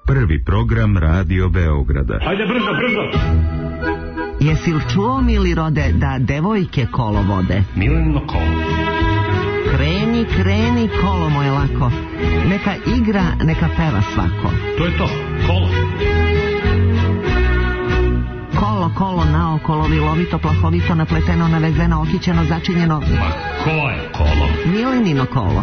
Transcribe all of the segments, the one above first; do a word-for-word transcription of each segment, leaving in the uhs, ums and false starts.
Prvi program Radio Beograda. Hajde brzo, brzo! Jesi li čuo, mili rode, da devojke kolo vode? Milenino kolo. Kreni, kreni, kolo moje lako. Neka igra, neka peva svako. To je to, kolo. Kolo, kolo, naokolo, vilovito, plahovito, napleteno, navezeno, okićeno, začinjeno. Ma ko je kolo? Milenino kolo.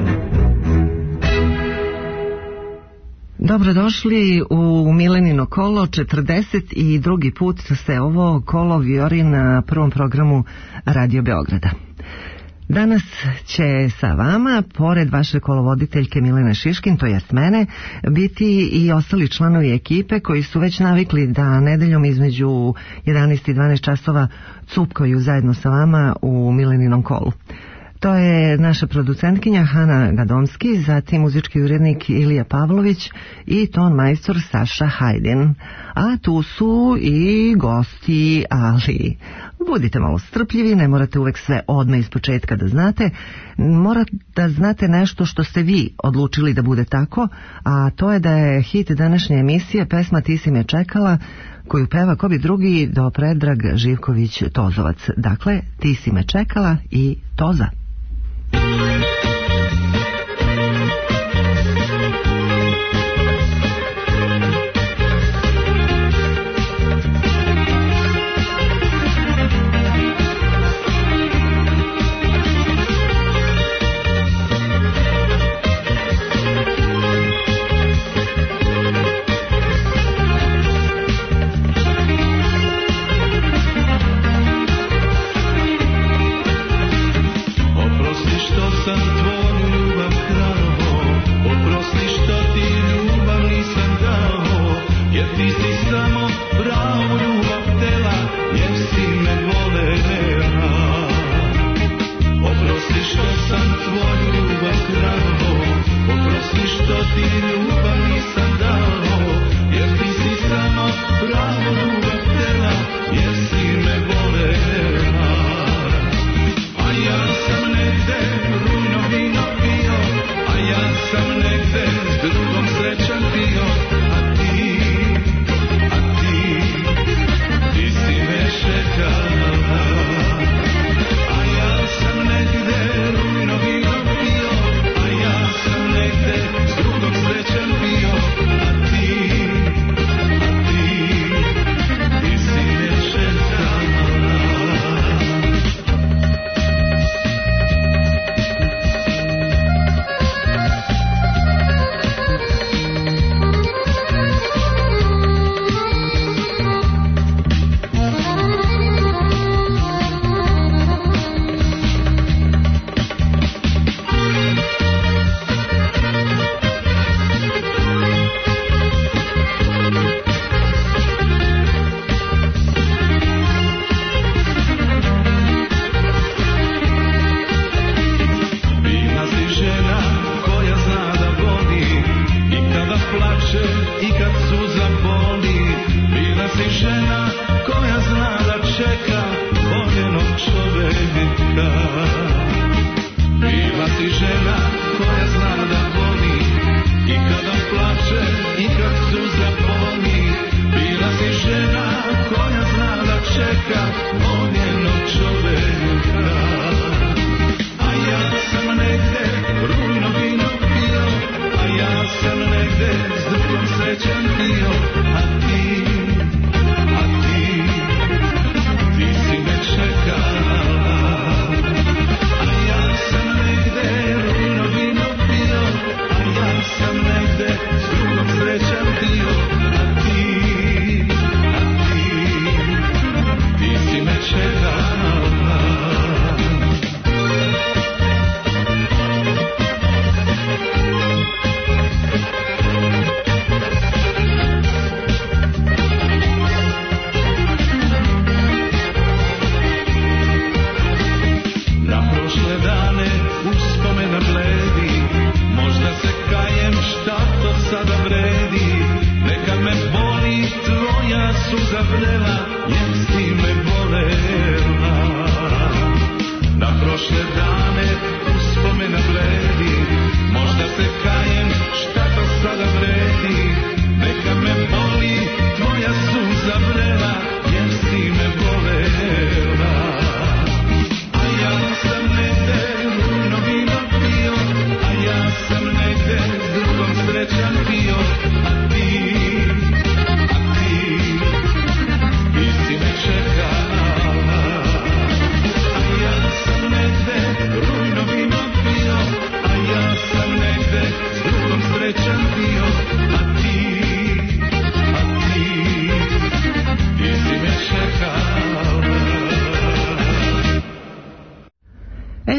Dobrodošli u Milenino kolo. četrdeset drugi put se ovo kolo vijori na prvom programu Radio Beograda. Danas će sa vama, pored vaše kolovoditeljke Milene Šiškin, to jest mene, biti i ostali članovi ekipe koji su već navikli da nedeljom između jedanaest i dvanaest časova cupkaju zajedno sa vama u Mileninom kolu. To je naša producentkinja Hana Gadomski, zatim muzički urednik Ilija Pavlović i ton majstor Saša Hajdin. A tu su i gosti, ali budite malo strpljivi, ne morate uvek sve odmah iz početka da znate. Morate da znate nešto što ste vi odlučili da bude tako, a to je da je hit današnje emisije pesma Ti si me čekala, koju peva ko bi drugi do Predrag Živković Tozovac. Dakle, Ti si me čekala i Toza.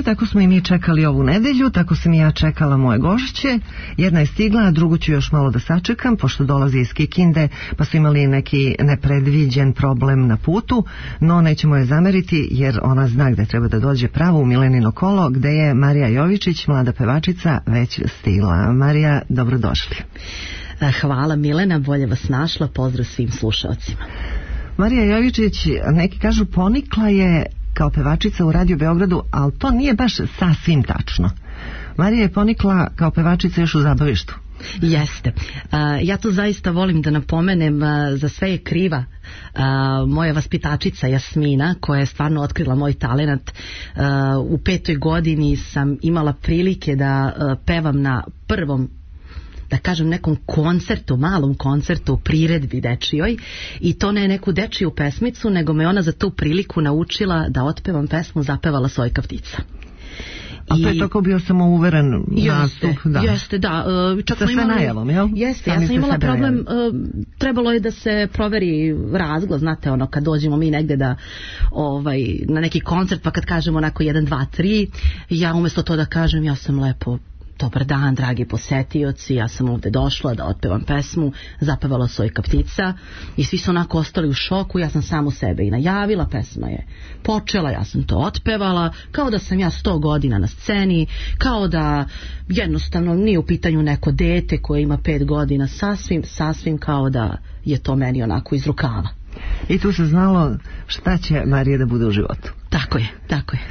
tako smo i mi čekali ovu nedelju, tako sam i ja čekala moje gošće. Jedna je stigla, a drugu ću još malo da sačekam, pošto dolazi iz Kikinde, pa su imali neki nepredviđen problem na putu, no nećemo je zameriti, jer ona zna gde treba da dođe pravo, u Milenino kolo, gde je Marija Jovičić, mlada pevačica, već stigla. Marija, dobrodošli. Hvala Milena, bolje vas našla, pozdrav svim slušalcima. Marija Jovičić, neki kažu, ponikla je kao pevačica u Radio Beogradu, ali to nije baš sasvim tačno. Marija je ponikla kao pevačica još u zabavištu. Jeste. Ja to zaista volim da napomenem, za sve je kriva moja vaspitačica Jasmina, koja je stvarno otkrila moj talenat. U petoj godini sam imala prilike da pevam na prvom, da kažem, nekom koncertu, malom koncertu u priredbi dečijoj, i to ne neku dečiju pesmicu, nego me ona za tu priliku naučila da otpevam pesmu Zapevala Sojka ptica. A to je tako bio samo uveren nastup, da. Jeste, da. Čak sa sve imali, najavom, jel? Jeste, ja sam imala problem, trebalo je da se proveri razglas, znate, ono, kad dođemo mi negde da, ovaj, na neki koncert, pa kad kažemo onako jedan, dva, tri, ja umjesto to da kažem, ja sam lepo: dobar dan, dragi posetioci, ja sam ovde došla da otpevam pesmu Zapevala Sojka ptica, i svi su onako ostali u šoku. Ja sam samu sebe i najavila, pesma je počela, ja sam to otpevala, kao da sam ja sto godina na sceni, kao da jednostavno nije u pitanju neko dete koje ima pet godina, sasvim, sasvim kao da je to meni onako iz rukava. I tu se znalo šta će Marija da bude u životu. Tako je, tako je.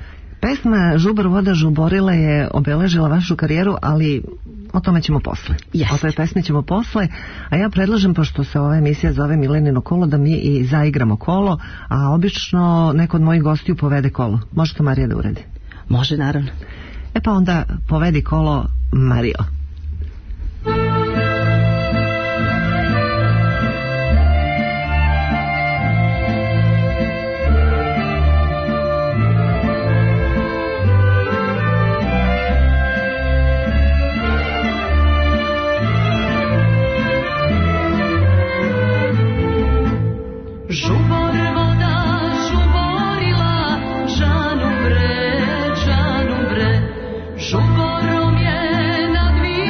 Pesma Žubar voda žuborila je obeležila vašu karijeru, ali o tome ćemo posle. Jeste. O toj pesmi ćemo posle, a ja predlažem, pošto se ova emisija zove Milenino kolo, da mi i zaigramo kolo, a obično neko od mojih gostiju povede kolo. Može to Marija da uredi? Može, naravno. E pa onda povedi kolo, Mario. Žubor voda žuborila, žanu bre, žanu bre, žuborom je nadvijala.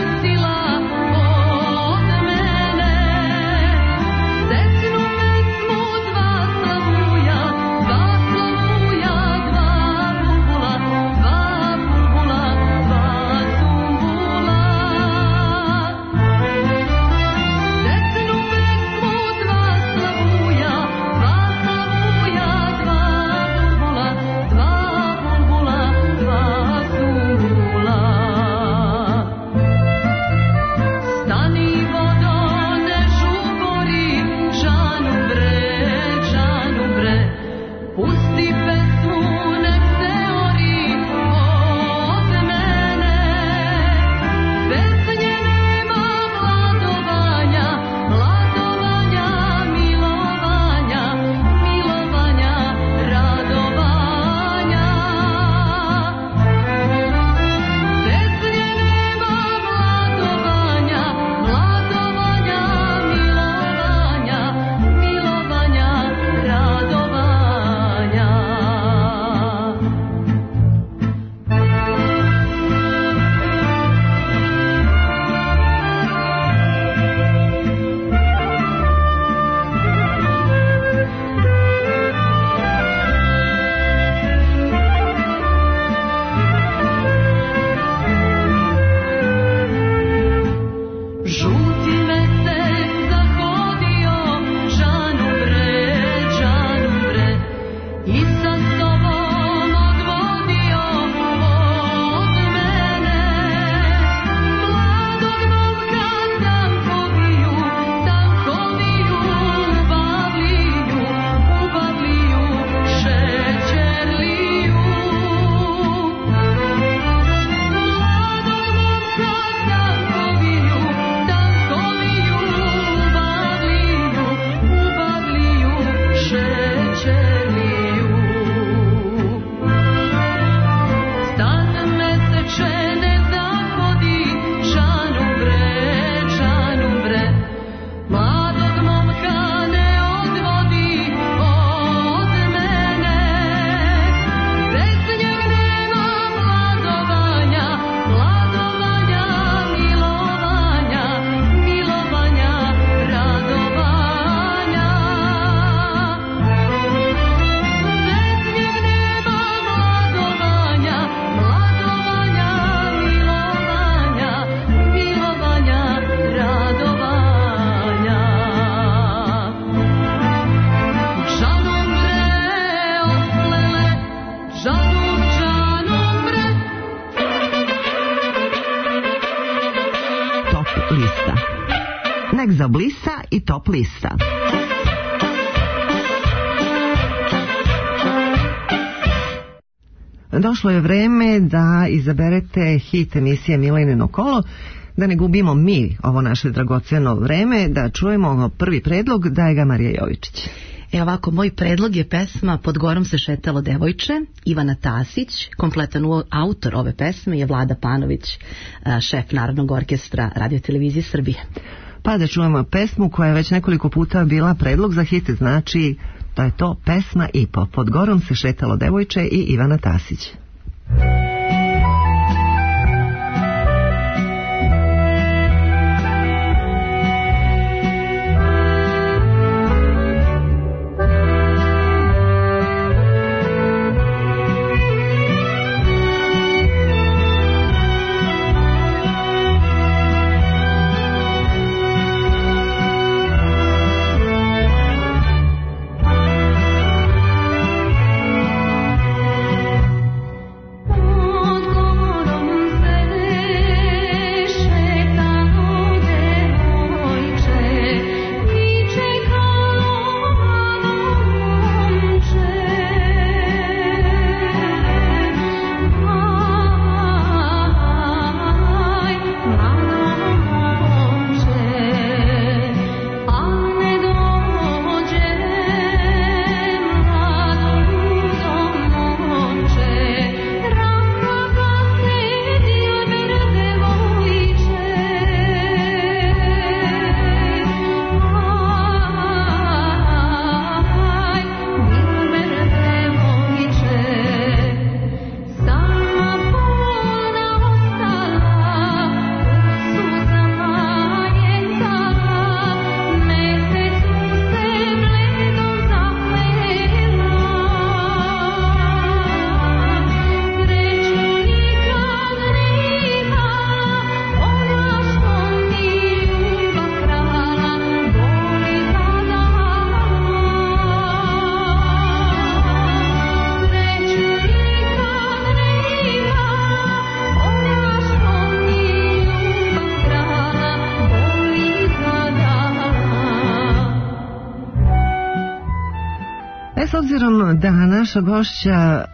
nek zablista i top lista. Došlo je vreme da izaberete hit emisije Milenino kolo, da ne gubimo mi ovo naše dragoceno vreme, da čujemo prvi predlog, daje ga Marija Jovičić. E ovako, moj predlog je pesma Pod gorom se šetalo devojče, Ivana Tasić. Kompletan autor ove pesme je Vlada Panović, šef Narodnog orkestra Radio-televizije Srbije. Pa da čujemo pesmu koja je već nekoliko puta bila predlog za hit, znači da je to pesma I P O. Pod gorom se šetalo devojče i Ivana Tasić. S obzirom da naša gošća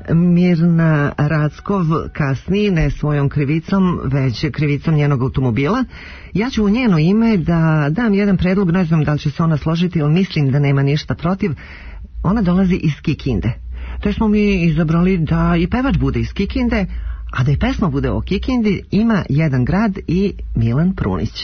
Mirna Rackov kasni ne svojom krivicom, već krivicom njenog automobila, ja ću u njeno ime da dam jedan predlog, ne znam da li će se ona složiti, ali mislim da nema ništa protiv. Ona dolazi iz Kikinde. To smo mi izabrali da i pevač bude iz Kikinde, a da i pesma bude o Kikindi. Ima jedan grad i Milan Prunić.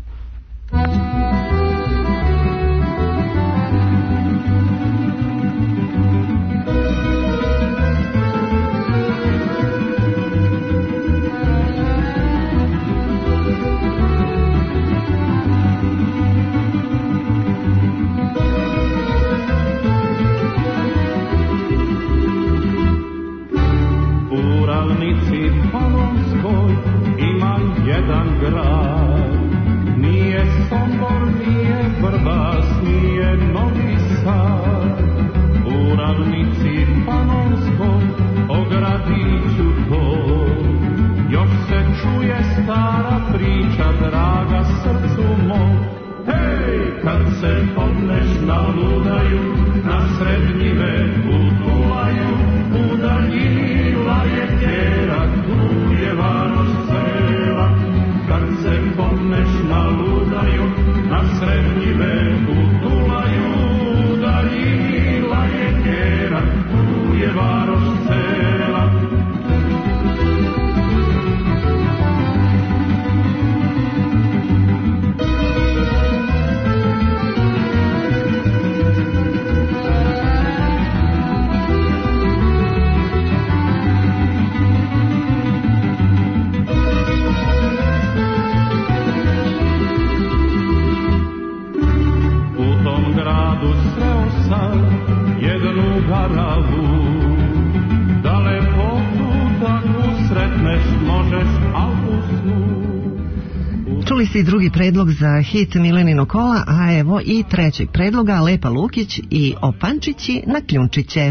Čuli ste i drugi predlog za hit Milenino kola, a evo i trećeg predloga, Lepa Lukić i Opančići na kljunčiće.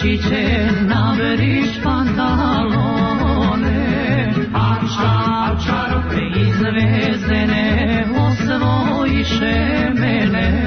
kljunčiće, naberiš pantalone, a ča, čarope izvezene, osvojiše mene.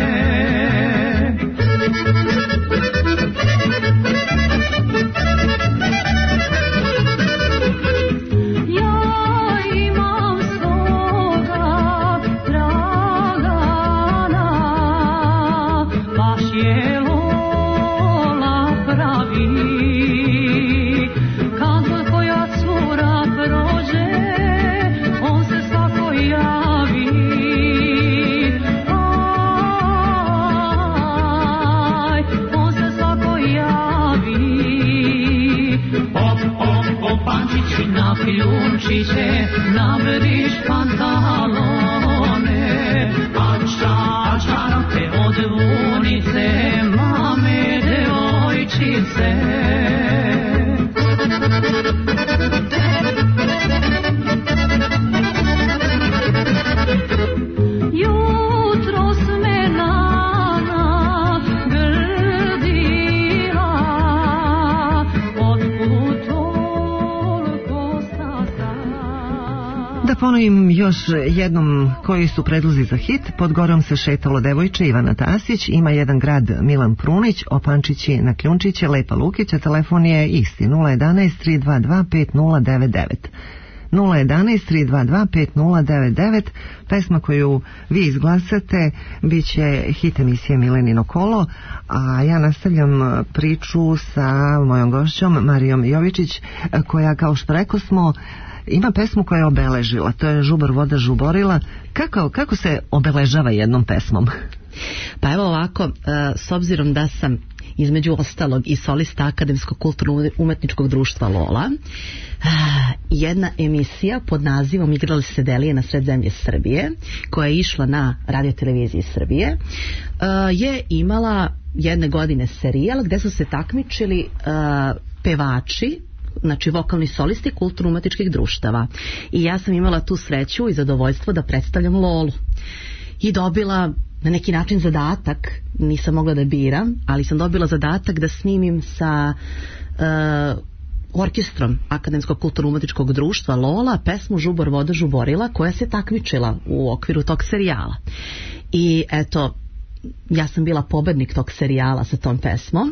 Kljunčiće, naberiš pantalone, a ča, čarope od vunice, mame devojčice. Jutros me nana grdila, otput toliko sata. Da ponovim još jednom koji su predlozi za hit. Pod gorom se šetalo devojče, Ivana Tasić, Ima jedan grad, Milan Prunić, Opančići na kljunčiće, Lepa Lukića. Telefon je isti nula jedanaest tri dva dva pet nula devet devet. nula jedanaest tri dva dva pet nula devet devet. Pesma koju vi izglasate bit će hit emisije Milenino kolo, a ja nastavljam priču sa mojom gošćom Marijom Jovičić, koja, kao što rekao smo, ima pesmu koja je obeležila, to je Žubor voda žuborila. Kako, kako se obeležava jednom pesmom? Pa evo ovako, s obzirom da sam između ostalog i solista Akademskog kulturno-umetničkog društva Lola, jedna emisija pod nazivom Igrali se Delije na sred zemlje Srbije, koja je išla na radioteleviziji Srbije, je imala jedne godine serijal gde su se takmičili pevači, znači vokalni solisti kulturno-umetničkih društava. I ja sam imala tu sreću i zadovoljstvo da predstavljam Lolu. I dobila na neki način zadatak, nisam mogla da biram, ali sam dobila zadatak da snimim sa uh, orkestrom Akademskog kulturno-umetničkog društva Lola pesmu Žubor voda žuborila, koja se takmičila u okviru tog serijala. I eto, ja sam bila pobednik tog serijala sa tom pesmom.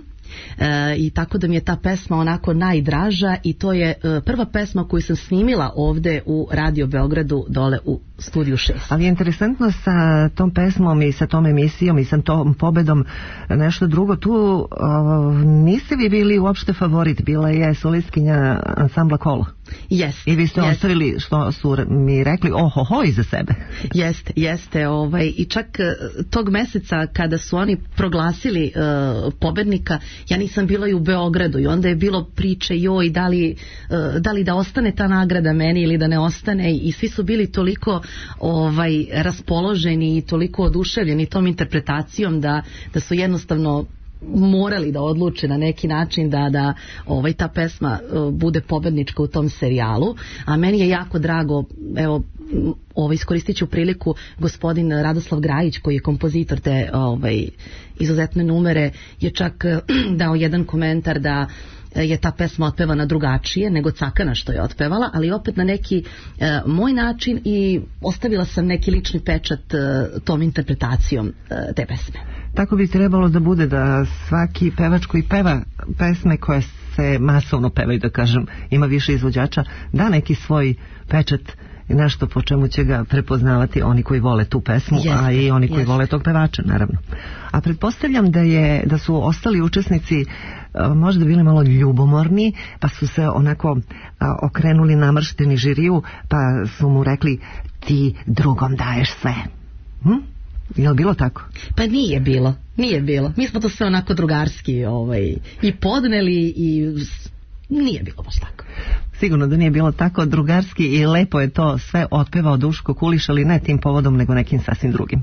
E, i tako da mi je ta pesma onako najdraža i to je e, prva pesma koju sam snimila ovde u Radio Beogradu dole u studiju šest. Ali je interesantno sa tom pesmom i sa tom emisijom i sa tom pobedom nešto drugo. Tu o, niste vi bili uopšte favorit, bila je solistkinja ansambla Kolo. Jest. I vi ste jest. ostavili, što su mi rekli, ohoho iza sebe. Jeste, jeste. Ovaj, I čak tog meseca kada su oni proglasili uh, pobednika, ja nisam bila i u Beogradu i onda je bilo priče joj da li, uh, da li da ostane ta nagrada meni ili da ne ostane, i svi su bili toliko ovaj, raspoloženi i toliko oduševljeni tom interpretacijom da, da su jednostavno morali da odluče na neki način da, da ovaj, ta pesma uh, bude pobednička u tom serijalu. A meni je jako drago, evo, ovaj, iskoristit ću priliku, gospodin Radoslav Grajić, koji je kompozitor te ovaj, izuzetne numere, je čak dao jedan komentar da je ta pesma otpevana drugačije nego Cakana što je otpevala, ali opet na neki e, moj način, i ostavila sam neki lični pečat e, tom interpretacijom e, te pesme. Tako bi trebalo da bude, da svaki pevač koji peva pesme koje se masovno pevaju, da kažem, ima više izvođača, da neki svoj pečat, nešto po čemu će ga prepoznavati oni koji vole tu pesmu, jeste, a i oni koji jeste. vole tog pevača, naravno. A pretpostavljam da je da su ostali učesnici a, možda bili malo ljubomorni, pa su se onako a, okrenuli namršteni žiriju, pa su mu rekli ti drugom daješ sve. Hm? Je li bilo tako? Pa nije bilo, nije bilo. Mi smo to sve onako drugarski ovaj, i podneli i nije bilo baš tako. Sigurno da nije bilo tako drugarski i lepo je to sve otpevao Duško Kuliš, ali ne tim povodom nego nekim sasvim drugim.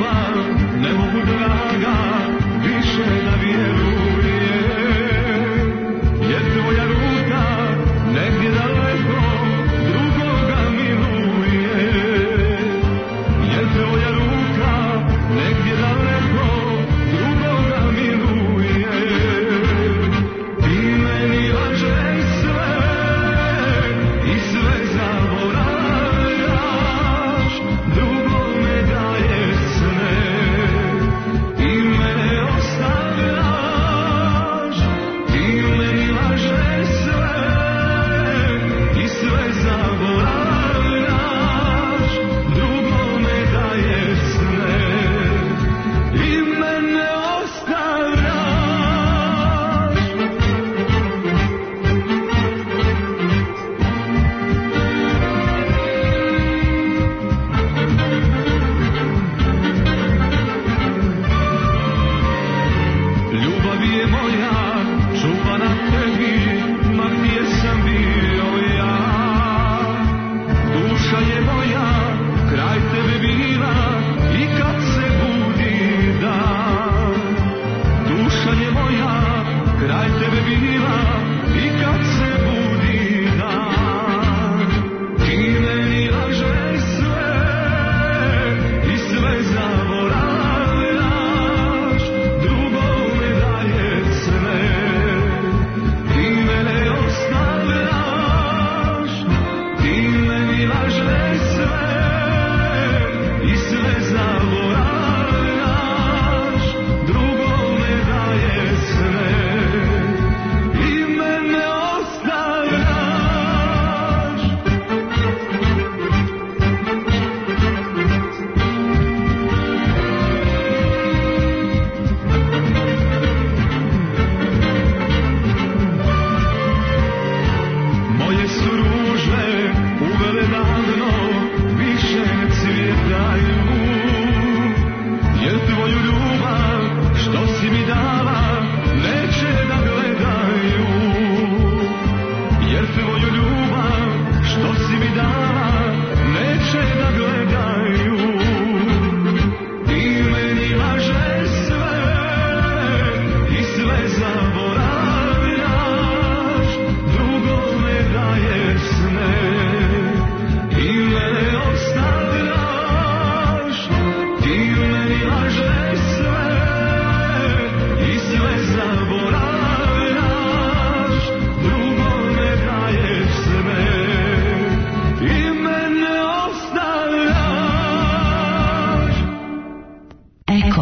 Ne mogu draga više da vjerujem.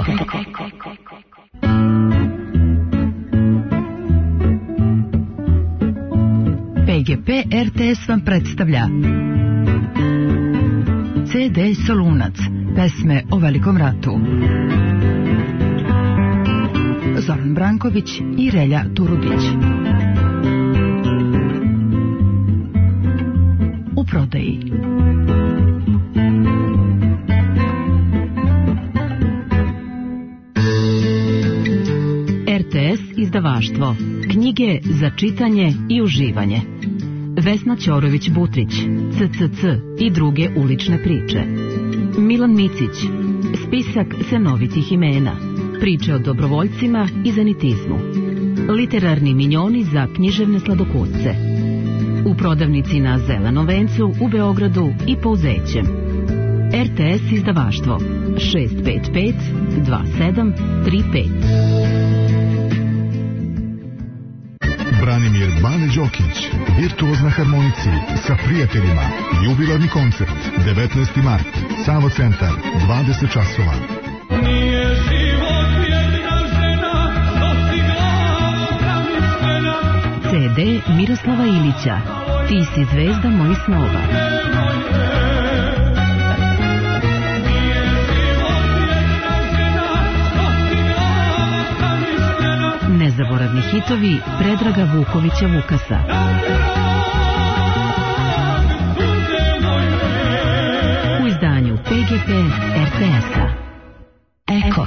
P G P R T S vam predstavlja C D Solunac, pesme o Velikom ratu. Zoran Branković i Relja Turudić. U prodaji. R T S izdavaštvo. Knjige za čitanje i uživanje. Vesna Ćorović-Butrić, C C C i druge ulične priče. Milan Micić, spisak senovitih imena. Priče o dobrovoljcima i zanitizmu. Literarni minjoni za književne sladokusce. U prodavnici na Zelenom vencu u Beogradu i Pouzećem. R T S izdavaštvo šest pet pet dva sedam tri pet. Branimir Bane Đokić, virtuoz na harmonici, sa prijateljima, jubilarni koncert, devetnaesti mart, Savo centar, dvadeset časova. Nije život jedna žena, dostigla zamišljena. C D Miroslava Ilića, Ti si zvezda mojih snova. Nezaboravni hitovi Predraga Vukovića Vukasa. U izdanju P G P R T S-a. Eko.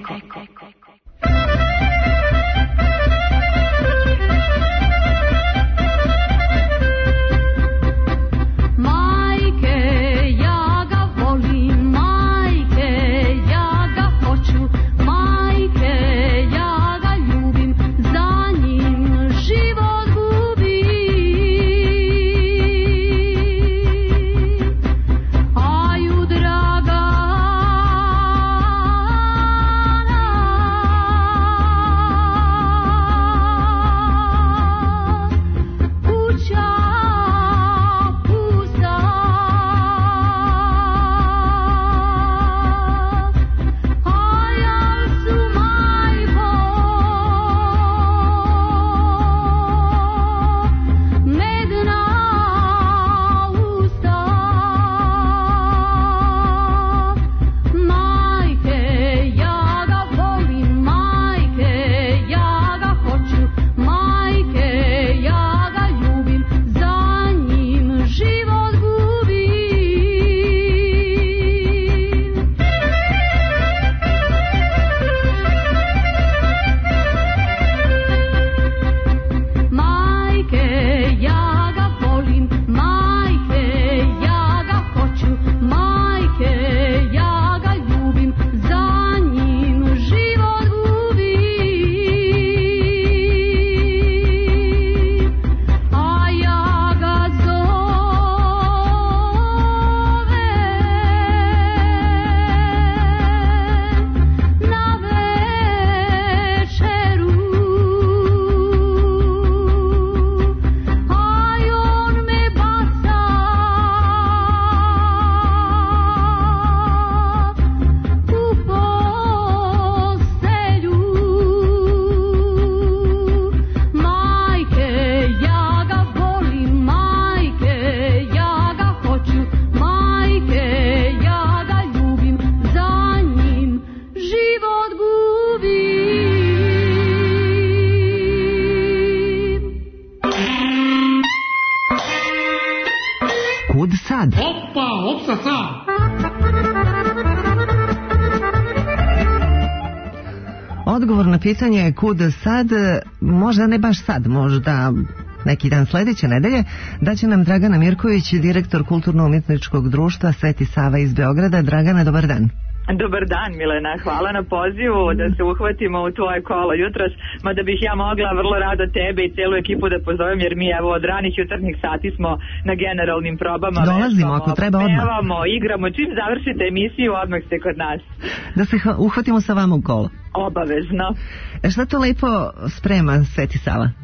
Odgovor na pitanje je kud sad, možda ne baš sad, možda neki dan sledeće nedelje, da će nam Dragana Mirković, direktor Kulturno-umjetničkog društva Sveti Sava iz Beograda. Dragana, dobar dan. Dobar dan, Milena, hvala na pozivu da se uhvatimo u tvoje kolo jutros, mada bih ja mogla vrlo rado tebe i celu ekipu da pozovem, jer mi evo od ranih jutarnjih sati smo na generalnim probama. Dolazimo, ako treba odmah. Pevamo, igramo, čim završite emisiju, odmah ste kod nas. Da se uhvatimo sa vama u kolo. Obavezno. E šta to lepo sprema Sveti Sava?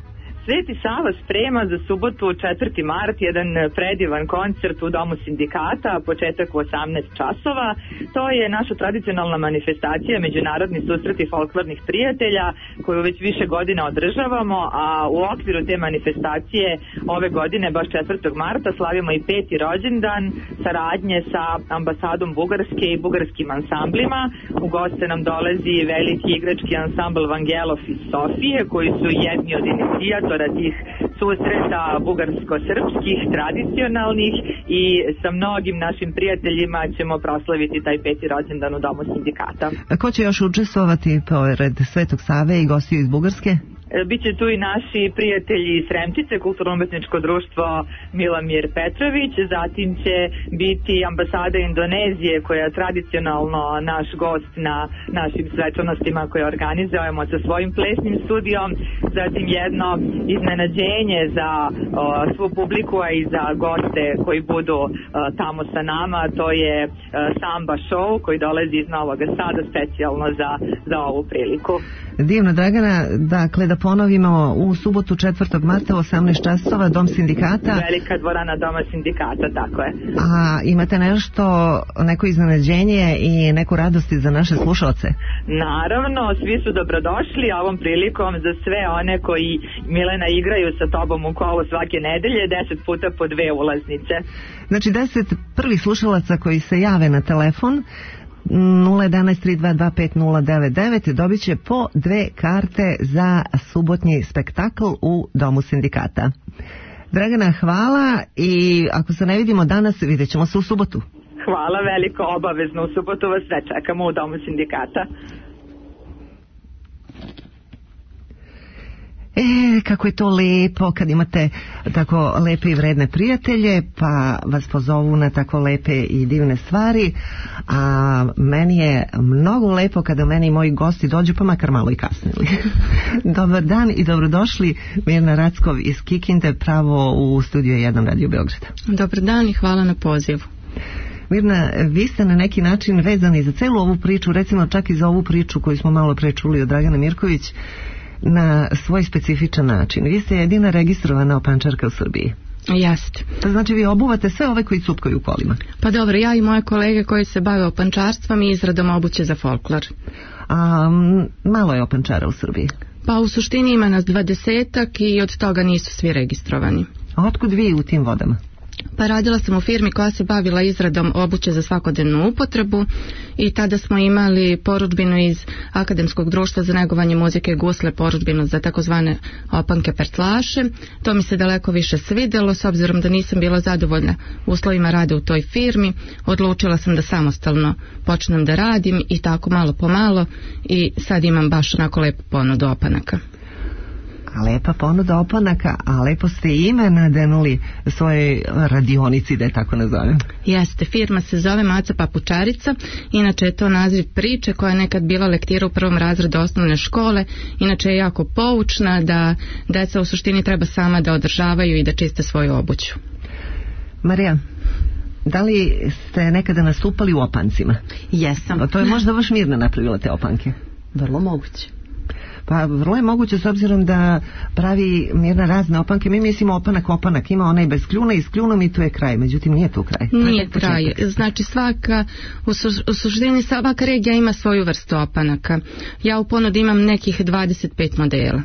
Sveti Sava sprema za subotu četvrti mart jedan predivan koncert u Domu sindikata, početak u osamnaest časova. To je naša tradicionalna manifestacija, međunarodni susreti folklornih prijatelja koju već više godina održavamo, a u okviru te manifestacije ove godine, baš četvrtog marta, slavimo i peti rođendan saradnje sa ambasadom Bugarske i bugarskim ansamblima. U goste nam dolazi veliki igrački ansambl Vangelov iz Sofije, koji su jedni od inicijatora tih susreta bugarsko-srpskih, tradicionalnih, i sa mnogim našim prijateljima ćemo proslaviti taj peti rođendan u Domu sindikata. A ko će još učestvovati pored Svetog Save i gostiju iz Bugarske? Biće tu i naši prijatelji iz Sremčice, kulturno-umetničko društvo Milamir Petrović, zatim će biti ambasada Indonezije koja je tradicionalno naš gost na našim svečanostima koje organizujemo sa svojim plesnim studijom, zatim jedno iznenađenje za o, svu publiku, a i za goste koji budu o, tamo sa nama, to je o, samba show koji dolazi iz Novog Sada specijalno za, za ovu priliku. Divno, Dragana, dakle da ponovimo, u subotu četvrtog marta u osamnaest časova Dom sindikata. Velika dvorana Doma sindikata, tako je. A imate nešto, neko iznenađenje i neku radosti za naše slušalce? Naravno, svi su dobrodošli, a ovom prilikom za sve one koji, Milena, igraju sa tobom u kolo svake nedelje, deset puta po dve ulaznice. Znači deset prvih slušalaca koji se jave na telefon nula jedan tri dva dva pet nula devet devet dobit će po dve karte za subotnji spektakl u Domu sindikata. Dragana, hvala, i ako se ne vidimo danas, vidjet ćemo se u subotu. Hvala veliko, obavezno u subotu vas sve čekamo u Domu sindikata. E, kako je to lepo kad imate tako lepe i vredne prijatelje, pa vas pozovu na tako lepe i divne stvari, a meni je mnogo lepo kada meni i moji gosti dođu, pa makar malo i kasnili. Dobar dan i dobrodošli, Mirna Rackov iz Kikinde, pravo u studiju jedan Radio Beograda. Dobar dan i hvala na pozivu. Mirna, vi ste na neki način vezani za celu ovu priču, recimo čak i za ovu priču koju smo malo pre čuli od Dragane Mirković, na svoj specifičan način. Vi ste jedina registrovana opančarka u Srbiji. Jeste. To znači vi obuvate sve ove koji cupkaju u kolima. Pa dobro, ja i moje kolege koji se bave opančarstvom i izradom obuće za folklor. A malo je opančara u Srbiji? Pa u suštini ima nas dvadesetak i od toga nisu svi registrovani. A otkud vi u tim vodama? Pa radila sam u firmi koja se bavila izradom obuće za svakodnevnu upotrebu i tada smo imali porudžbinu iz Akademskog društva za negovanje muzike Gusle, porudžbinu za takozvane opanke pertlaše. To mi se daleko više svidelo, s obzirom da nisam bila zadovoljna uslovima rada u toj firmi. Odlučila sam da samostalno počnem da radim i tako malo po malo, i sad imam baš onako lepu ponudu opanaka. A lepa ponuda opanaka, a lepo ste ime nadenuli svojoj radionici, da je tako nazovem. Jeste, firma se zove Maca Papučarica, inače je to naziv priče koja je nekad bila lektira u prvom razredu osnovne škole, inače je jako poučna da deca u suštini treba sama da održavaju i da čiste svoju obuću. Marija, da li ste nekada nastupali u opancima? Jesam. A to je možda baš Mirna napravila te opanke? Vrlo moguće. Pa vrlo je moguće, s obzirom da pravi Mirna razne opanke. Mi mislimo opanak, opanak, ima onaj bez kljuna i s kljunom i tu je kraj, međutim nije tu kraj. Nije kraj, znači svaka, u, su, u suštini svaka regija ima svoju vrstu opanaka. Ja u ponudi imam nekih dvadeset pet modela.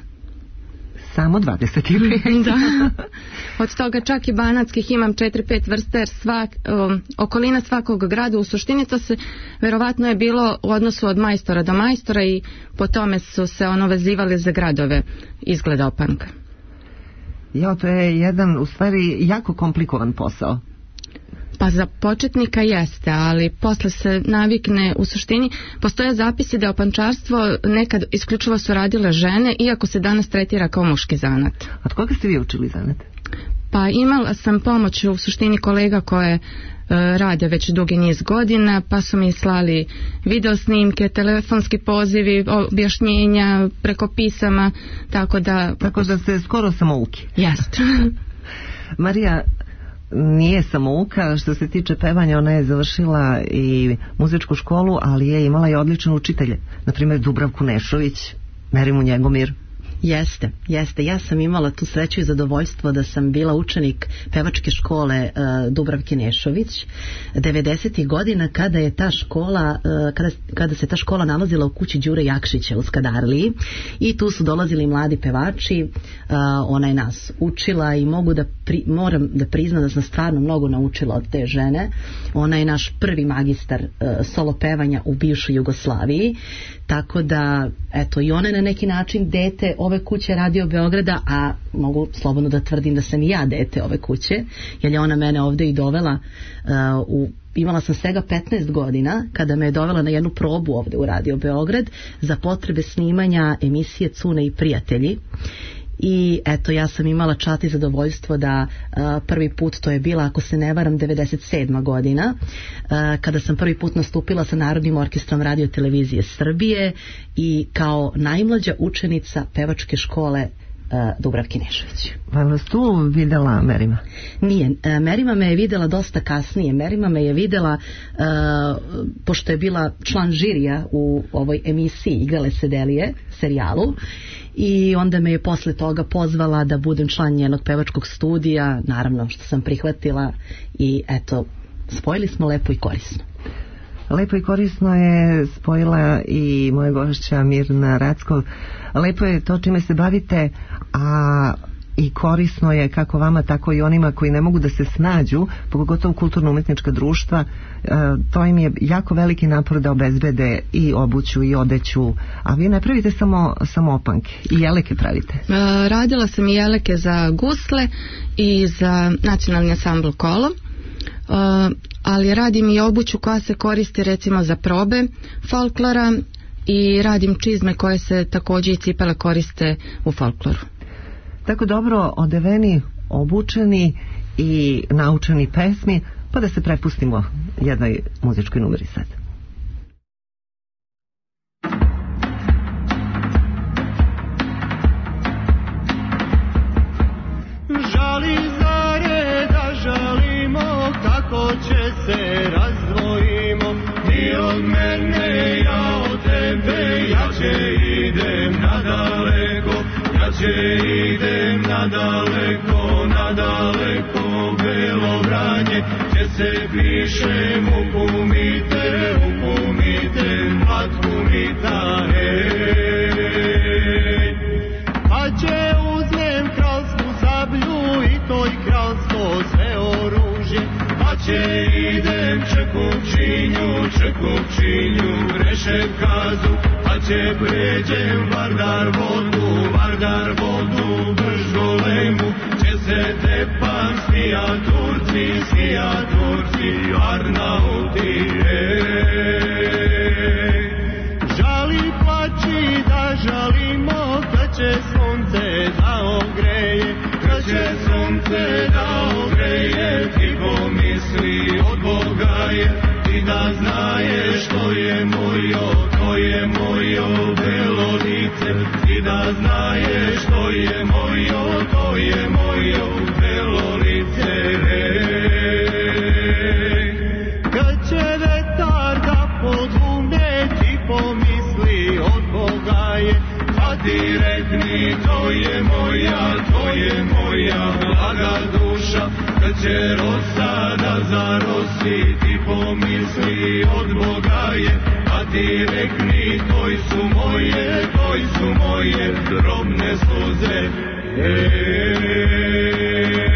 Samo dvadeset pet? Da. Od toga čak i banatskih imam četiri pet vrsta, jer svak, um, okolina svakog grada u suštini to se verovatno je bilo u odnosu od majstora do majstora i po tome su se ono vezivali za gradove izgleda opanka. Ja, to je jedan u stvari jako komplikovan posao. Pa za početnika jeste, ali posle se navikne. U suštini postoje zapisi da opančarstvo nekad isključivo su radile žene, iako se danas tretira kao muški zanat. A od koga ste vi učili zanat? Pa imala sam pomoć u suštini kolega koje e, rade već dugi niz godina, pa su mi slali video snimke, telefonski pozivi, objašnjenja preko pisama, tako da... Tako da ste skoro samouki. Jeste. Marija, nije samouka, što se tiče pevanja, ona je završila i muzičku školu, ali je imala i odlične učitelje. Naprimjer Dubravku Nešović, Merimu Njegomir. Jeste, jeste. Ja sam imala tu sreću i zadovoljstvo da sam bila učenik pevačke škole uh, Dubravke Nešović devedesetih godina kada je ta škola, uh, kada, kada se ta škola nalazila u kući Đure Jakšića u Skadarliji i tu su dolazili mladi pevači, uh, ona je nas učila i mogu da pri, moram da priznam da sam stvarno mnogo naučila od te žene. Ona je naš prvi magistar uh, solo pevanja u bivšoj Jugoslaviji, tako da eto i ona je na neki način dete ove kuće Radio Beograda, a mogu slobodno da tvrdim da sam i ja dete ove kuće, jer je ona mene ovde i dovela uh, u imala sam svega petnaest godina kada me je dovela na jednu probu ovde u Radio Beograd za potrebe snimanja emisije Cune i prijatelji. I eto, ja sam imala čast i zadovoljstvo da uh, prvi put, to je bila, ako se ne varam, devedeset sedma godina, uh, kada sam prvi put nastupila sa Narodnim orkestrom Radio Televizije Srbije i kao najmlađa učenica pevačke škole uh, Dubravke Nešović. Pa vas tu videla Merima? Nije, uh, Merima me je videla dosta kasnije. Merima me je videla uh, pošto je bila član žirija u ovoj emisiji Igrale se Delije, serijalu, i onda me je posle toga pozvala da budem član njenog pevačkog studija, naravno što sam prihvatila i eto, spojili smo lepo i korisno. Lepo i korisno je spojila i moja gošća Mirna Rackov. Lepo je to čime se bavite, a i korisno je kako vama, tako i onima koji ne mogu da se snađu, pogotovo kulturno-umetnička društva. E, to im je jako veliki napor da obezbede i obuću i odeću, a vi ne pravite samo, samo opanke, i jeleke pravite. E, radila sam i jeleke za gusle i za nacionalni ansambl Kolo, e, ali radim i obuću koja se koristi recimo za probe folklora i radim čizme koje se takođe i cipele koriste u folkloru. Tako dobro odeveni, obučeni i naučeni pesmi, pa da se prepustimo jednoj muzičkoj numeri sad. Žali zare da žalimo, kako će se razdvojimo, ti od mene, ja od tebe, ja će idem nadaleko, ja će idem nadaleko, nadaleko, Belovranje, će se pišem, upumite, upumite, matku mi ta, hej. Pa će uzmem kralsku sablju i toj kralsko sve oružje, pa će idem Čekupčinju, Čekupčinju, Rešev kazu, pa će pređem Vardar vodu, Vardar vodu, Bržgolemu, će se tepam smija Turci, smija Turci, Arnauti, ej. Žali plači da žalimo, kad će sunce da ogreje, kad će sunce da ogreje, ti pomisli od Boga je, ti da znaješ što je mojo, to je mojo belo lice, ti da znaješ što je mojo, to je mojo belo lice, ej. Kad će vetar da podune, ti pomisli od Boga je, pa ti rekni to je moja, to je moja blaga duša, kad će rosa da zarosi, ti pomisli od Boga je, pa ti rekni toj su moje, toj su moje drobne suze, ej.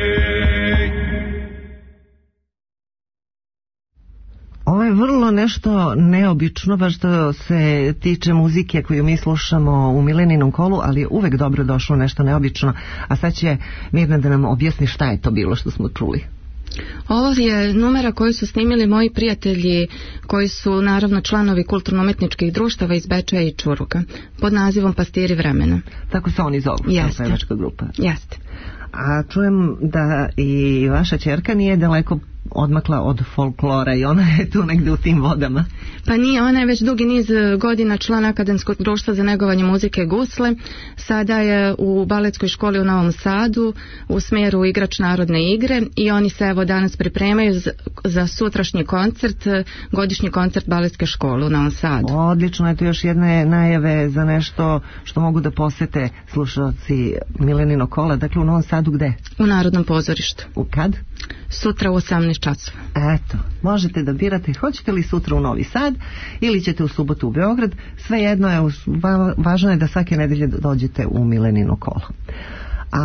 Ovo je vrlo nešto neobično, baš što se tiče muzike koju mi slušamo u Mileninom kolu, ali je uvek dobro došlo nešto neobično. A sad će Mirna da nam objasni šta je to bilo što smo čuli. Ovo je numera koju su snimili moji prijatelji koji su naravno članovi kulturno-umetničkih društava iz Bečeja i Čuruga pod nazivom Pastiri vremena. Tako se oni zovu, Jeste. pevačka grupa. Jeste. A čujem da i vaša ćerka nije daleko odmakla od folklora i ona je tu negde u tim vodama. Pa nije, ona je već dugi niz godina član Akademskog društva za negovanje muzike Gusle. Sada je u baletskoj školi u Novom Sadu u smjeru igrač narodne igre i oni se evo danas pripremaju za sutrašnji koncert, godišnji koncert baletske škole u Novom Sadu. Odlično, eto još jedne najave za nešto što mogu da posete slušalci Milenino kola. Dakle, u Novom Sadu gde? U Narodnom pozorištu. U kad? Sutra u osamnaest časova. Eto, možete da birate hoćete li sutra u Novi Sad ili ćete u subotu u Beograd. Svejedno je, važno je da svake nedelje dođete u Milenino kolo. A,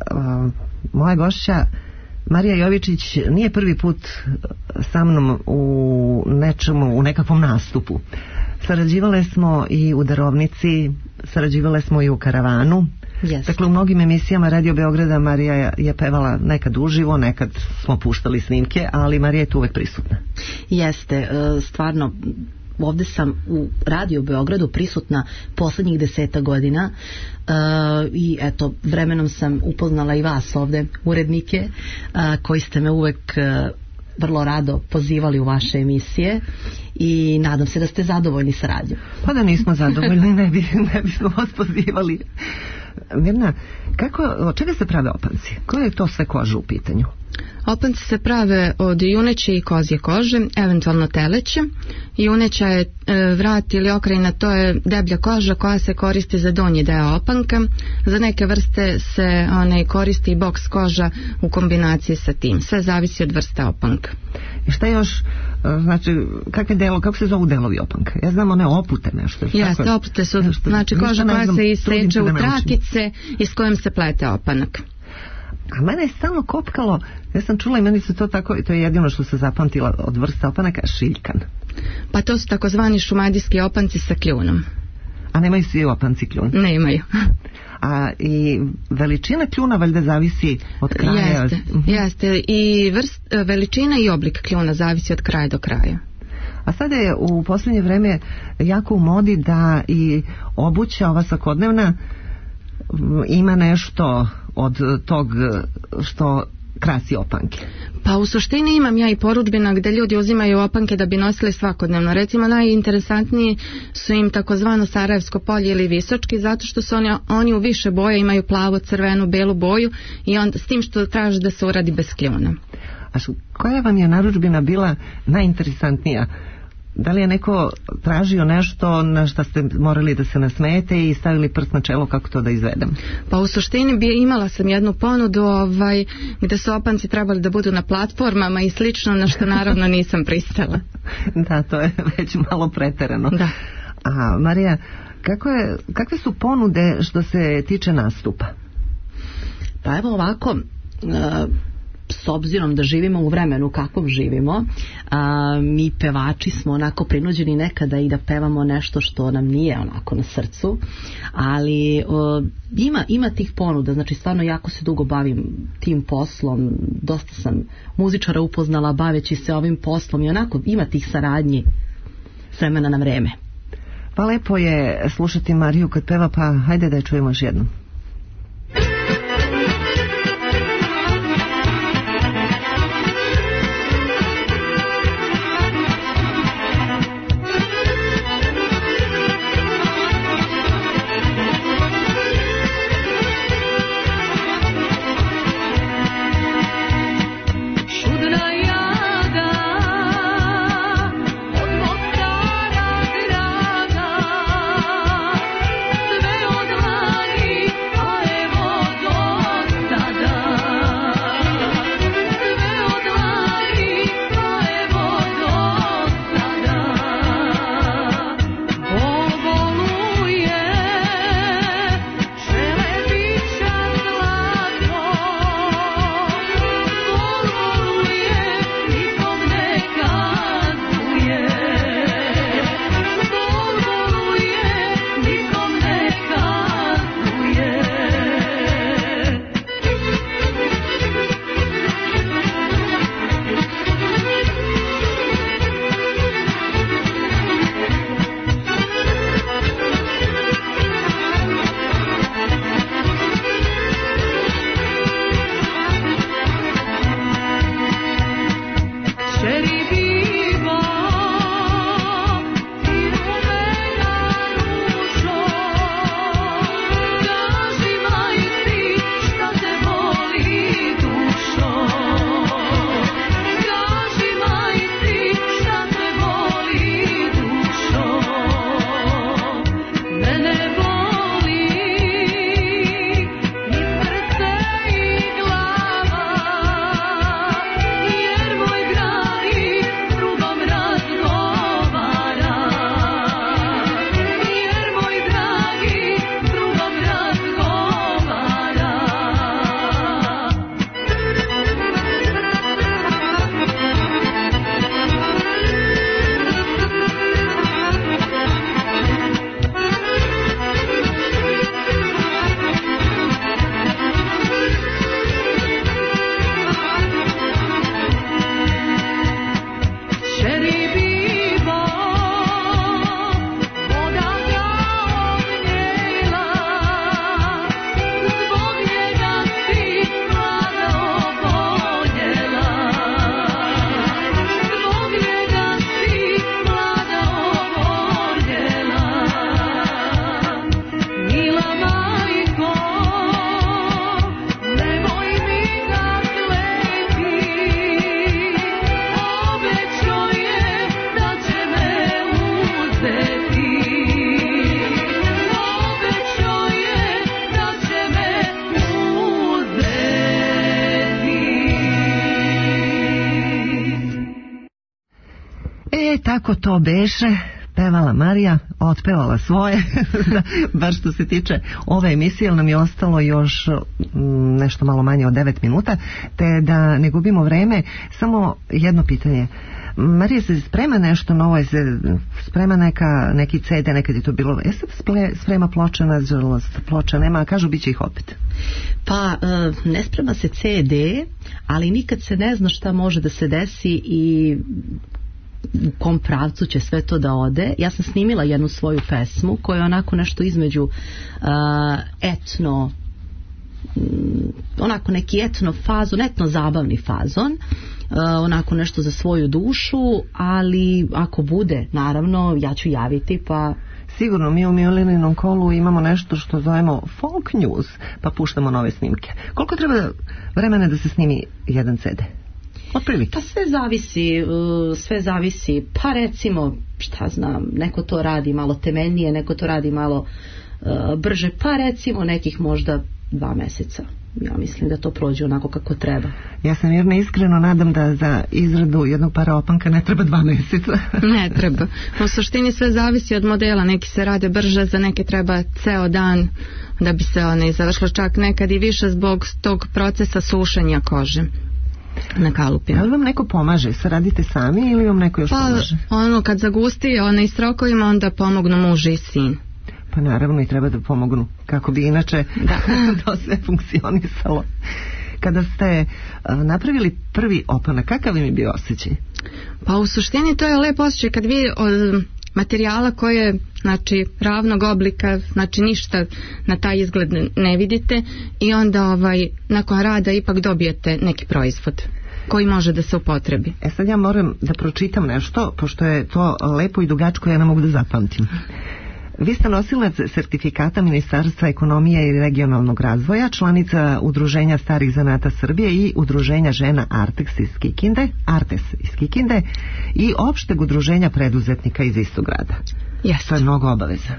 a moja gošća Marija Jovičić nije prvi put sa mnom u nečemu, u nekakvom nastupu. Sarađivale smo i u Darovnici, sarađivale smo i u Karavanu. Yes. Dakle, u mnogim emisijama Radio Beograda Marija je pevala nekad uživo, nekad smo puštali snimke, ali Marija je tu uvek prisutna. Jeste, stvarno, ovde sam u Radio Beogradu prisutna poslednjih deseta godina uh, i eto, vremenom sam upoznala i vas ovde, urednike, uh, koji ste me uvek uh, vrlo rado pozivali u vaše emisije i nadam se da ste zadovoljni sa radijom. Pa da nismo zadovoljni, ne, bi, ne bismo vas pozivali. Mirna, kako, od čega se prave opanci? Koje je to sve kože u pitanju? Opanci se prave od juneće i kozje kože, eventualno teleće. Juneća je e, vrat ili okrajina, to je deblja koža koja se koristi za donji deo opanka. Za neke vrste se onaj, koristi i boks koža u kombinaciji sa tim. Sve zavisi od vrste opanka. I šta još, znači, kakve delo, kako se zovu delovi opanka? Ja znam one opute nešto. Jeste, opute su, nešto, znači koža koja znam, se iseče u trakice i s kojom se plete opanak. A mene je stalno kopkalo, ja sam čula i meni se to tako, to je jedino što se zapamtila od vrsta opanaka, šiljkan. Pa to su takozvani šumadijski opanci sa kljunom. A nemaju svi opanci kljun? Ne imaju. A i veličina kljuna valjda zavisi od kraja? Jeste, uh-huh. jeste. I vrst, veličina i oblik kljuna zavisi od kraja do kraja. A sada je u posljednje vreme jako u modi da i obuća ova svakodnevna ima nešto od tog što krasi opanke. Pa u suštini imam ja i porudbina gde ljudi uzimaju opanke da bi nosili svakodnevno. Recimo najinteresantniji su im takozvano Sarajevsko polje ili Visočki, zato što su oni, oni u više boje, imaju plavu, crvenu, belu boju i onda s tim što traže da se uradi bez kljuna. A koja vam je narudžbina bila najinteresantnija? Da li je neko tražio nešto na što ste morali da se nasmejete i stavili prst na čelo kako to da izvedem? Pa u suštini bi imala sam jednu ponudu ovaj, gde su opanci trebali da budu na platformama i slično, na što naravno nisam pristala. Da, to je već malo preterano. Da. A Marija, kako je, kakve su ponude što se tiče nastupa? Pa evo ovako... Uh... s obzirom da živimo u vremenu kakvom živimo, a, mi pevači smo onako prinuđeni nekada i da pevamo nešto što nam nije onako na srcu, ali o, ima, ima tih ponuda, znači stvarno jako se dugo bavim tim poslom, dosta sam muzičara upoznala baveći se ovim poslom i onako ima tih saradnji s vremena na vreme. Pa lepo je slušati Mariju kad peva, pa hajde da je čujemo još jednom. Sve od lani Kako to beše, pevala Marija, otpevala svoje, bar što se tiče ove emisije, nam je ostalo još m, nešto malo manje od devet minuta, te da ne gubimo vreme, samo jedno pitanje. Marija, se sprema nešto novo, je se sprema neka, neki ce de, nekad je to bilo, je se sprema ploča, nažalost ploča nema, kažu bit će ih opet. Pa ne sprema se ce de, ali nikad se ne zna šta može da se desi i u kom pravcu će sve to da ode. Ja sam snimila jednu svoju pesmu koja je onako nešto između uh, etno um, onako neki etno fazon, etno zabavni fazon, uh, onako nešto za svoju dušu, ali ako bude, naravno, ja ću javiti, pa sigurno, mi u Mileninom kolu imamo nešto što zovemo folk news, pa puštamo nove snimke. Koliko treba vremena da se snimi jedan ce de? Otprilike. Pa sve zavisi, sve zavisi, pa recimo, šta znam, neko to radi malo temeljnije, neko to radi malo uh, brže, pa recimo nekih možda dva meseca. Ja mislim da to prođe onako kako treba. Ja sam Mirna iskreno nadam da za izradu jednog para opanka ne treba dva meseca. Ne treba. U suštini sve zavisi od modela. Neki se rade brže, za neke treba ceo dan da bi se one završilo, čak nekad i više zbog tog procesa sušenja kože na kalupima. Da li vam neko pomaže? Sve radite sami ili vam neko još pa, pomaže? Ono, kad zagusti onaj s rokovima, onda pomognu muž i sin. Pa naravno i treba da pomognu, kako bi inače da. to sve funkcionisalo. Kada ste uh, napravili prvi opanak, kakav im je bio osjećaj? Pa u suštini to je lep osjećaj kad vi od materijala koje, znači, ravnog oblika, znači ništa na taj izgled ne vidite i onda ovaj, nakon rada ipak dobijete neki proizvod koji može da se upotrebi. E sad ja moram da pročitam nešto, pošto je to lepo i dugačko, ja ne mogu da zapamtim. Vi ste nosilac sertifikata Ministarstva ekonomije i regionalnog razvoja, članica Udruženja starih zanata Srbije i Udruženja žena Artex iz Kikinde, Artes iz Kikinde i opšteg udruženja preduzetnika iz istog grada. Jeste. To je mnogo obaveza.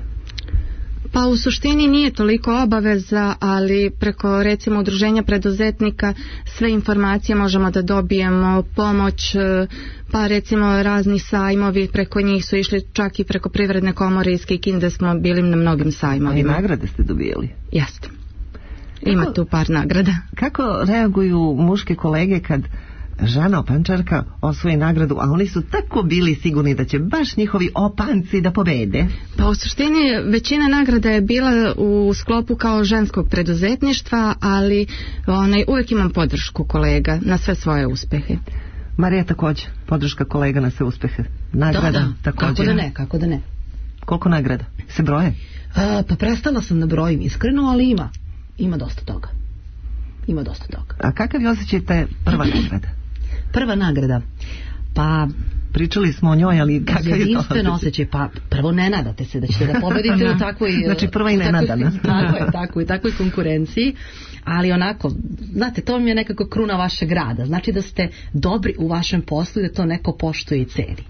Pa u suštini nije toliko obaveza, ali preko recimo udruženja preduzetnika sve informacije možemo da dobijemo, pomoć, pa recimo razni sajmovi, preko njih su išli čak i preko Privredne komore iz Kikinde smo bili na mnogim sajmovima. A i nagrade ste dobijali? Jeste. Ima kako, tu par nagrada. Kako reaguju muške kolege kad Žana Opančarka osvoji nagradu, a oni su tako bili sigurni da će baš njihovi opanci da pobede? Pa u suštini većina nagrada je bila u sklopu kao ženskog preduzetništva, ali onaj, uvijek imam podršku kolega na sve svoje uspehe. Marija također, podrška kolega na sve uspehe. Nagrada da, da. također. Kako da ne, kako da ne. Koliko nagrada? Se broje? A, pa prestala sam da brojim iskreno, ali ima. Ima dosta toga. Ima dosta toga. A kakav je osjećaj te prva nagrada? Prva nagrada, pa pričali smo o njoj, ali kakav je to jedinstven osjećaj? Pa prvo ne nadate se da ćete da pobedite u takvoj, znači prva i nenadana. Tako je, tako i takvoj konkurenciji, ali onako, znate, to mi je nekako kruna vašeg rada, znači da ste dobri u vašem poslu i da to neko poštuje i ceni.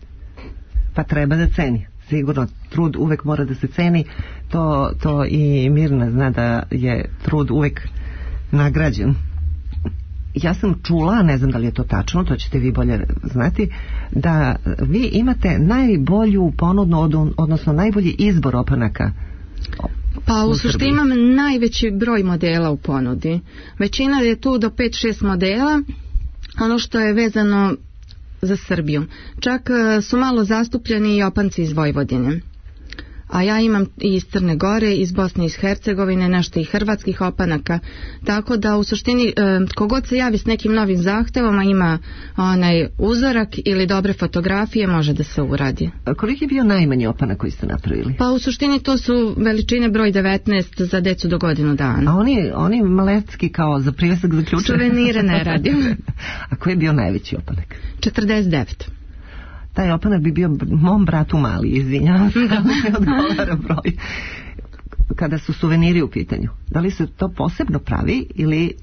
Pa treba da ceni, sigurno, trud uvek mora da se ceni, to, to i Mirna zna da je trud uvek nagrađen. Ja sam čula, ne znam da li je to tačno, to ćete vi bolje znati, da vi imate najbolju ponudnu, odnosno najbolji izbor opanaka. Pa u suštini imam najveći broj modela u ponudi. Većina je tu do pet šest modela, ono što je vezano za Srbiju. Čak su malo zastupljeni i opanci iz Vojvodine. A ja imam i iz Crne Gore, iz Bosne i iz Hercegovine, nešto i hrvatskih opanaka, tako da u suštini kogod se javi s nekim novim zahtevom, a ima onaj uzorak ili dobre fotografije, može da se uradi. A koliki je bio najmanji opanak koji ste napravili? Pa u suštini to su veličine broj devetnaest za decu do godinu dana. A oni, oni malecki kao za privesak za ključe? Suvenire ne radim. A koji je bio najveći opanak? četrdeset devet. Taj opanak bi bio mom bratu mali, izvinjavam se, da ne odgovara broj. Kada su suveniri u pitanju, da li se to posebno pravi ili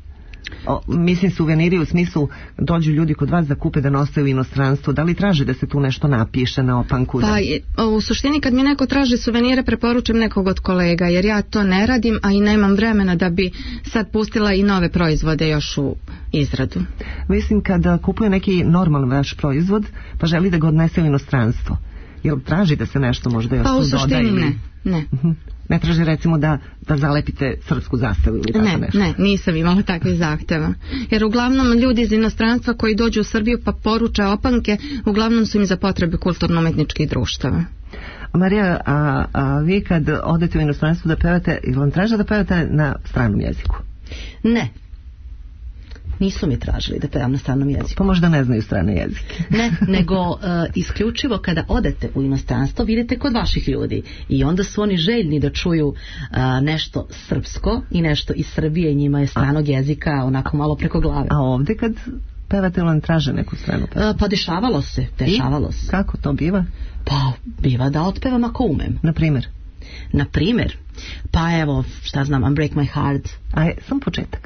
O, mislim suveniri u smislu dođu ljudi kod vas da kupe da nose u inostranstvu, da li traže da se tu nešto napiše na opanku? Pa da... u suštini kad mi neko traži suvenire preporučujem nekog od kolega, jer ja to ne radim, a i nemam vremena da bi sad pustila i nove proizvode još u izradu. Mislim kada kupuje neki normalan vaš proizvod pa želi da ga odnese u inostranstvo, jel traži da se nešto možda još pa, tu doda? Pa u suštini ili... ne, ne. Uh-huh. Ne traži recimo da, da zalepite srpsku zastavu ili tako ne, nešto? Ne, nisam imala takvih zahteva. Jer uglavnom ljudi iz inostranstva koji dođu u Srbiju pa poruče opanke, uglavnom su im za potrebe kulturno-umetničkih društava. Marija, a, a vi kad odete u inostranstvo da pevate, ili vam traže da pevate na stranom jeziku? Ne. Nisu mi tražili da pevam na stranom jeziku. Pa možda ne znaju strane jezike. Ne, nego uh, isključivo kada odete u inostranstvo vidite kod vaših ljudi i onda su oni željni da čuju uh, nešto srpsko i nešto iz Srbije, njima je stranog jezika onako malo preko glave. A ovdje kad pevate vam traže neku stranu pesmu? Uh, pa dešavalo se, dešavalo se. Kako to biva? Pa biva da otpevam ako umem. Na primjer? Na primjer? Pa evo, šta znam, Unbreak My Heart. Aj, sam početak.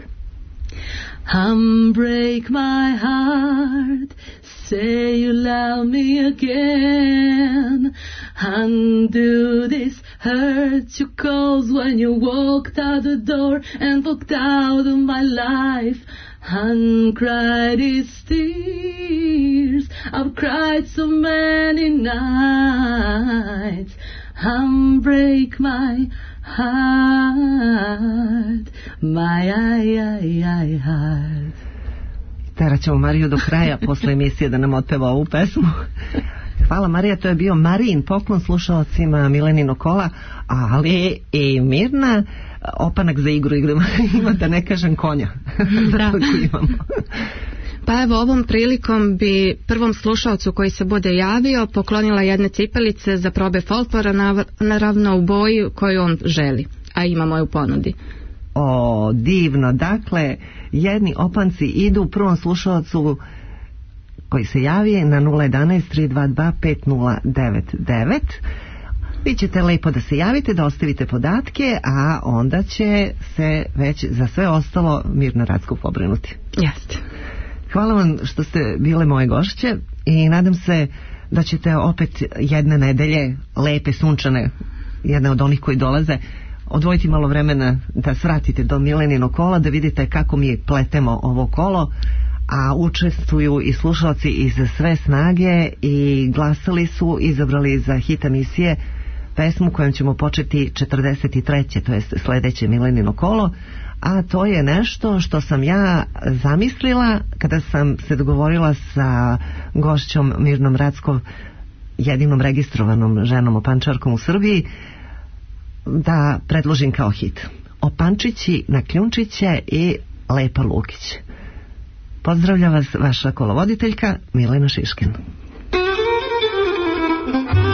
Unbreak my heart, say you love me again. Undo this hurt you caused when you walked out the door and walked out of my life. Uncry these tears, I've cried so many nights. Unbreak my heart, my I, I, I heart. Terat ćemo Mariju do kraja posle emisije da nam otpeva ovu pesmu. Hvala Marija, to je bio Marijin poklon slušalcima Milenino kola, ali i Mirna opanak za igru igru ima, da ne kažem konja. Bravo. Pa evo, ovom prilikom bi prvom slušalcu koji se bude javio poklonila jedne cipelice za probe folklora, naravno u boji koju on želi, a imamo je u ponudi. O, divno. Dakle, jedni opanci idu prvom slušalcu koji se javi na nula jedanaest tri dva dva pet nula devet devet. Vi ćete lepo da se javite, da ostavite podatke, a onda će se već za sve ostalo Mirna Rackov pobrinuti. Jeste. Hvala vam što ste bile moje gošće i nadam se da ćete opet jedne nedelje, lepe, sunčane, jedne od onih koji dolaze, odvojiti malo vremena da svratite do Milenino kola, da vidite kako mi pletemo ovo kolo, a učestvuju i slušalci iz Sve snage i glasali su, izabrali za hit emisije pesmu kojom ćemo početi četrdeset treće to jest sledeće Milenino kolo, a to je nešto što sam ja zamislila kada sam se dogovorila sa gošćom Mirnom Rackov, jedinom registrovanom ženom opančarkom u Srbiji, da predložim kao hit. Opančići na kljunčiće i Lepa Lukić. Pozdravlja vas vaša kolovoditeljka Milena Šiškin.